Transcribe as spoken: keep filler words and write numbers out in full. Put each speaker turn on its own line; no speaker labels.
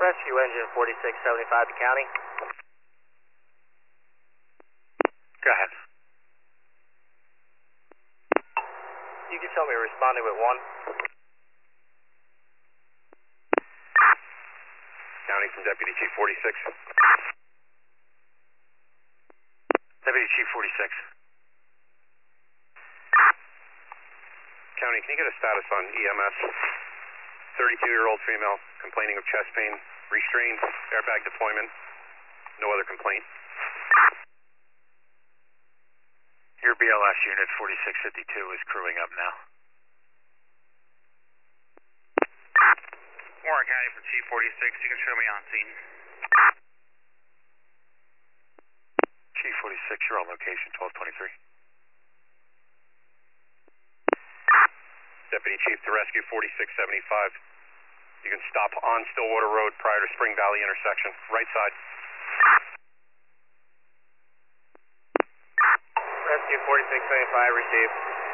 Rescue engine forty-six seventy-five to county.
Go ahead.
You can tell me responding with one.
County from Deputy Chief forty-six. Deputy Chief forty-six. County, can you get a status on E M S? thirty-two-year-old female complaining of chest pain, restrained, airbag deployment, no other complaint.
Your B L S unit forty-six fifty-two is crewing up now.
Warren County from Chief forty-six, you can show me on scene.
Chief forty-six, you're on location, twelve twenty-three.
Deputy Chief to Rescue forty-six seventy-five. You can stop on Stillwater Road prior to Spring Valley intersection, right side.
Rescue forty-six seventy-five received.